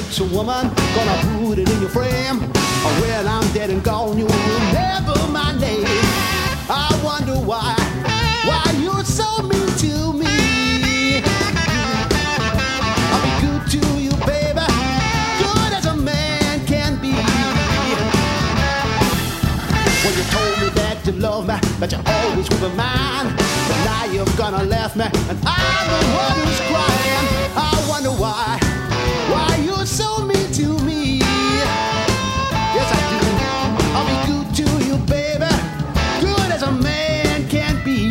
So woman, gonna put it in your frame. When I'm dead and gone, you will remember my name. I wonder why you're so mean to me. I'll be good to you, baby, good as a man can be. When you told me that you love me, that you always will be mine, but now you're gonna left me, and I'm the one who's crying. I wonder why you're so mean to me. Yes, I do. I'll be good to you, baby, good as a man can be.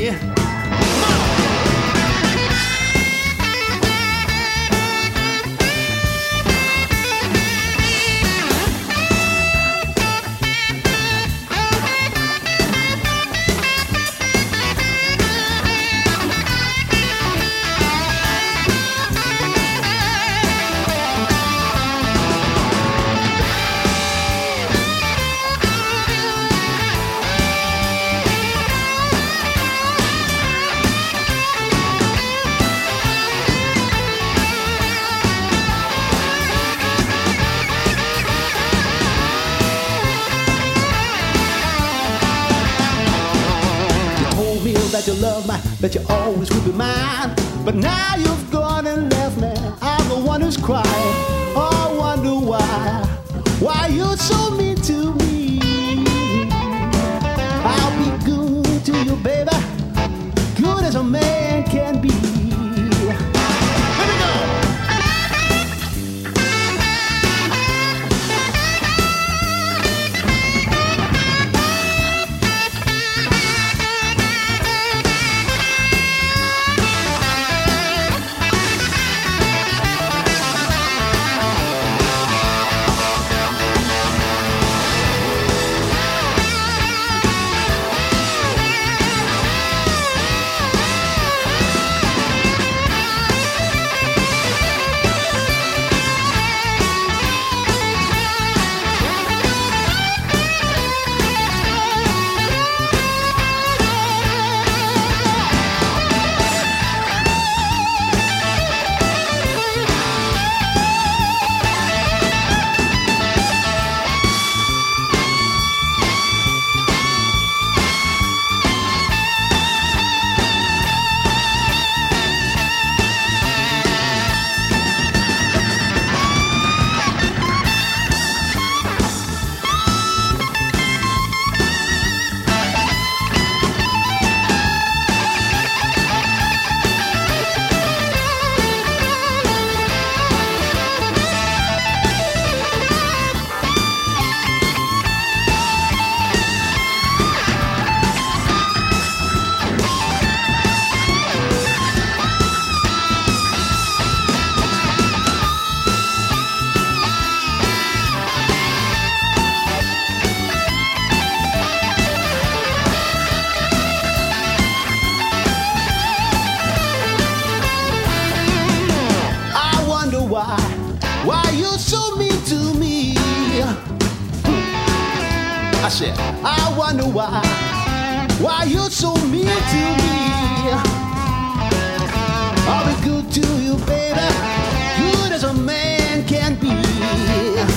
That you love me, that you always will be mine, but now you've gone and left me. I'm the one who's crying. I wonder why you're so mean to me. I'll be good to you, baby, good as a man can be. Here we go. Why you're so mean to me? I said, I wonder why you're so mean to me. I'll be good to you, baby, good as a man can be.